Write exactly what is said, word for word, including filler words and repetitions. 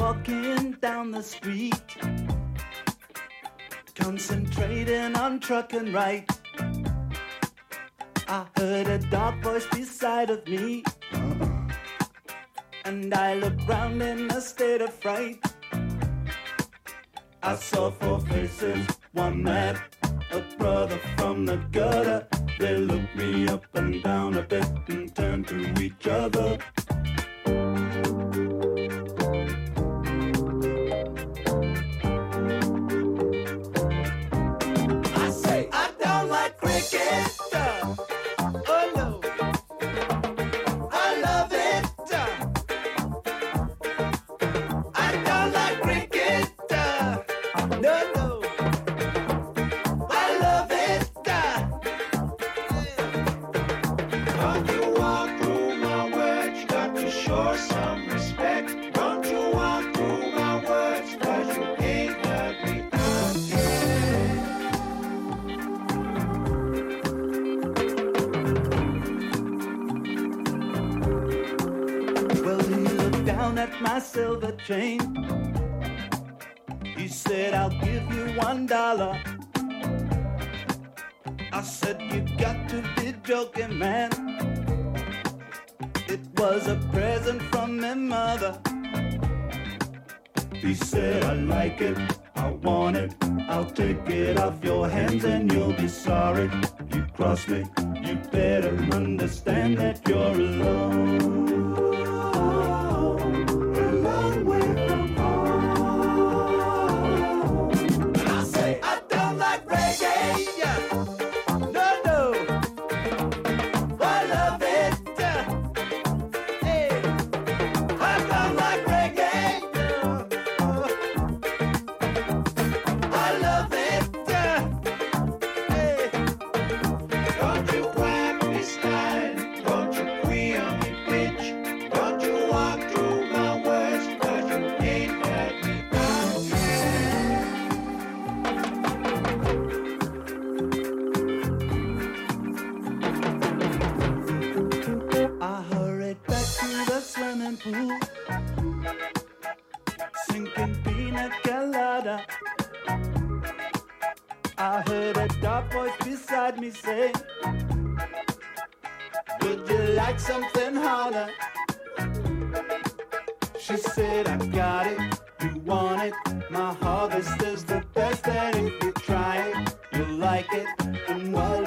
walking down the street, concentrating on trucking right. I heard a dark voice beside of me, and I looked round in a state of fright. I saw four faces, one mad, a brother from the gutter. They looked me up and down a bit and turned to each other. I say, I don't like cricket. Oh no, I love it. I don't like cricket. No, no, I love it. Don't you walk through my words, got to show some respect. Don't you walk through my words, cause you ain't heard me out yet. Well, he looked down at my silver chain. He said, I'll give you one dollar. I said, you got to be joking, man. It was a present from my mother. He said, I like it, I want it. I'll take it off your hands and you'll be sorry. You cross me, you better understand that you're alone. A long way from home. And I say, I don't like reggae. No, no, I love it. Hey, I don't like reggae. I love it. Hey, don't you whack me style, don't you queer me bitch, don't you walk through my words, cause you ain't heard me out yet. I hurried back to the swimming pool, sinking pina colada. I heard a dark voice beside me say, would you like something harder? She said, I got it, you want it. My harvest is the best, and if you try it, you'll like it. And what